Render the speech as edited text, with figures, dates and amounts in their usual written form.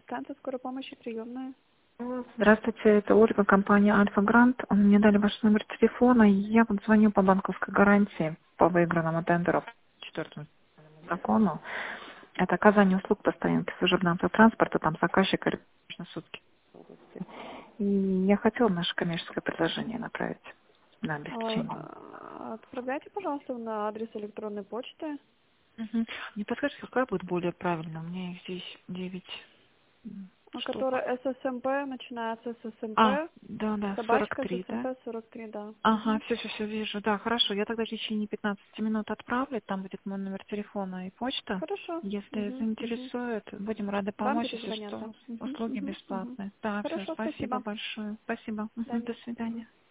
станция скорой помощи, приемная. Здравствуйте, это Ольга, компания Альфа Грант. Мне дали ваш номер телефона. Я вот звоню по банковской гарантии по выигранному тендеру по 4 закону. Это оказание услуг по стоянке служебного автотранспорта. Там заказчик на сутки. И я хотела наше коммерческое предложение направить на обеспечение. Отправляйте, пожалуйста, на адрес электронной почты, Угу. Не подскажете, какая будет более правильно? У меня их здесь 9 штук. которая ССМП, начинается с ССМП, Да, собачка 43, ССМП да? 43, да. Ага, все вижу. Да, хорошо. Я тогда в течение 15 минут отправлю. Там будет мой номер телефона и почта. Хорошо. Если заинтересует, будем рады Вам помочь, если перезвонят, да. что. Услуги бесплатные. Да, все, Хорошо, спасибо спасибо. большое. Спасибо. До свидания. До свидания.